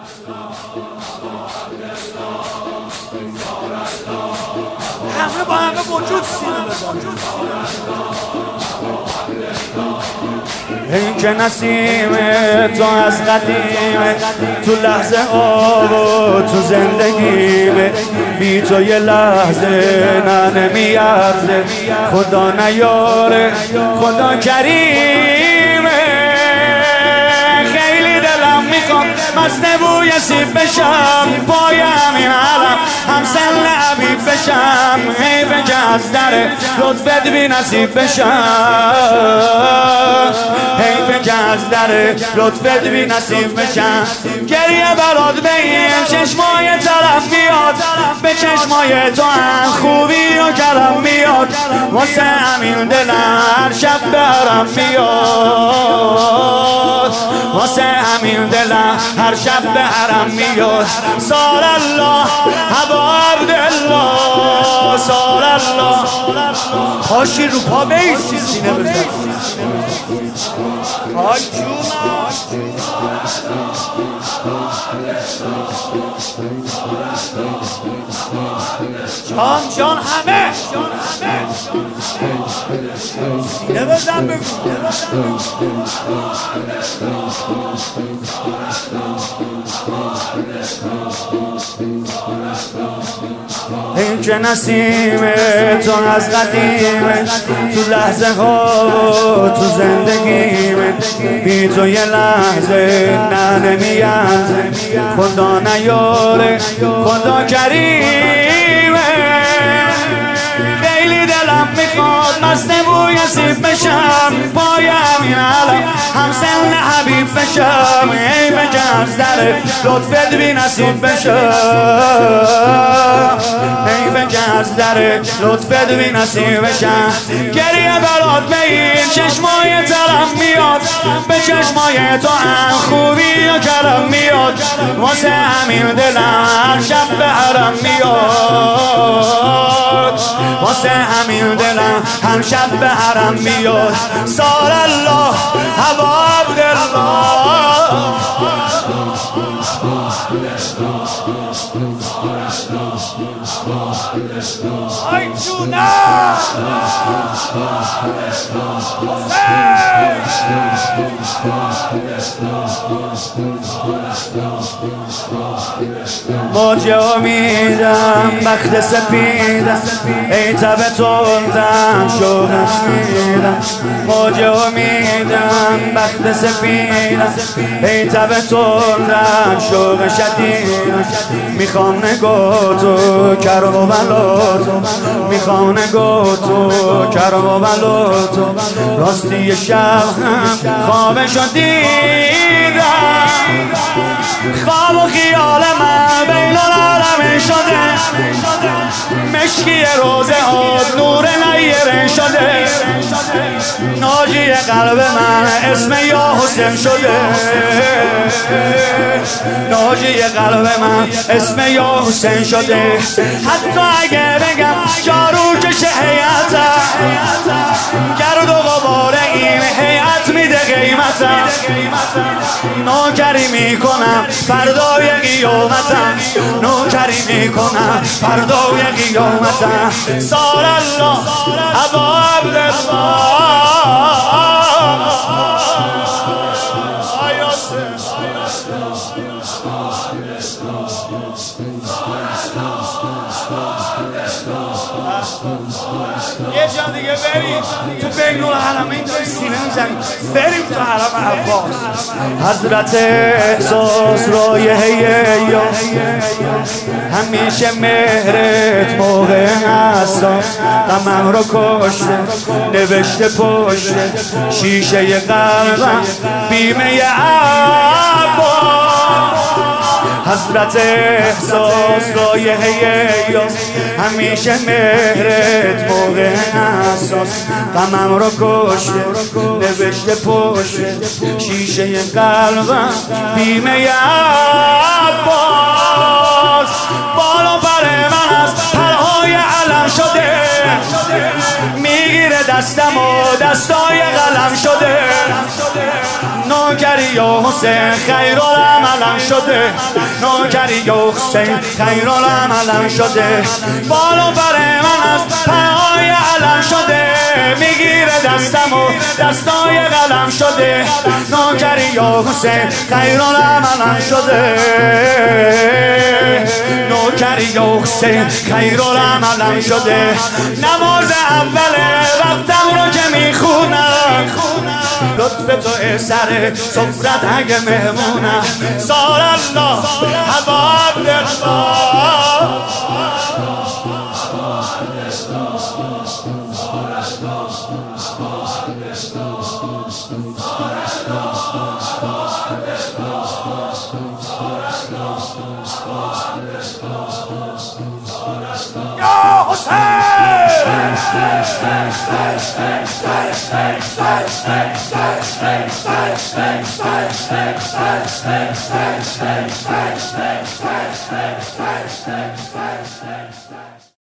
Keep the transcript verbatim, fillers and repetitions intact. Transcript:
همه با همه وجود سینه بزن. این که نسیم تو از قدیمه، تو لحظه ها و تو زندگیمه، بی تو یه لحظه نه نمیارزه. خدا نیاره خدا کریمه، خیلی دلم میخواد مست بوی سیب بشم، پای همین علم هم سن حبیب بشم. حیفه که از در لطفت بی نصیب بشم، حیفه که از در لطفت بی نصیب بشم. گریه برات به این چشمای طرف میاد، به چشمای تو هم خوبی و کرم میاد. واسه همین دلم هر شب برم میاد، واسه همین دلم هر شب برم میاد. سال الله هوا عبدالله، سال الله. پاشی رو پا بیستی سینه بزن. آی جونم جان جان همه سینه بزن بگو. این که نسیم تو از قدیمه، تو لحظه ها و تو زندگیمه، بی تو یه لحظه نه نمیارزه. خدا نیاره خدا کریمه، خیلی دلم میخواد مست بوی سیب بشم، پای همین علم هم سن حبیب بشم. حیفه که از در لطفت بی نصیب بشم، حیفه که از در لطفت بی نصیب بشم. گریه برات به این چشمای طرف میاد، به چشمای تو هم خوبی و کرم میاد. واسه همین دلم هر شب به حرم میاد، واسه همین دلم هر شب به حرم میاد. سال الله هوا عبدالله. آی جونم موج امیدم بخت سپیدم، ای تب تندم شوقش میدم. موج امیدم بخت سپیدم، ای تب تندم شوق شدیدم. میخوام نگاه تو کرم و بلاتو، میخوام نگاه تو کرم و بلاتو. راستی شب هم خوابشو دیدم، خواب و خیال من بین العالمین شده. مشکی روزه ها نور نیره شده، ناجی قلب من اسم یا حسین شده، ناجی قلب من اسم یا حسین شده. حتی اگه بگم جارو کشه حیاتم، گرد و غبار این حیات میده قیمتم. نوکری میکنم فردای قیامتم، نوکری میکنم فردای قیامتم. سال الله ابا عبدالله. یه جا دیگه بریم تو بین الحرمین تو سینه میزنیم، بریم تو حرم عباس. حضرت احساس رایحه یا همیشه مهرت موقع هستم. غمم رو کشته نوشته پشت شیشه قلبم بیمه عباس. حضرت احساس رایحه یا همیشه مهرت موقع حساس. غمم رو کشته نوشته پشت شیشه قلبم بیمه عباس. بالا پر من از پرهای علم شده، میگیره دستم و دستای قلم شده. نوکری یا حسین خیرالعملم شده، نوکری یا حسین خیرالعملم شده، بالا بر من از پای علم شده، میگیره دستم و دستای قلم شده، نوکری یا حسین خیرالعملم شده، نوکری یا حسین خیرالعملم شده. نماز اول وقتم رو که میخونم، لطف تو سر سفرت اگه مهمونم، سال الله هوا عبدالله یا حسین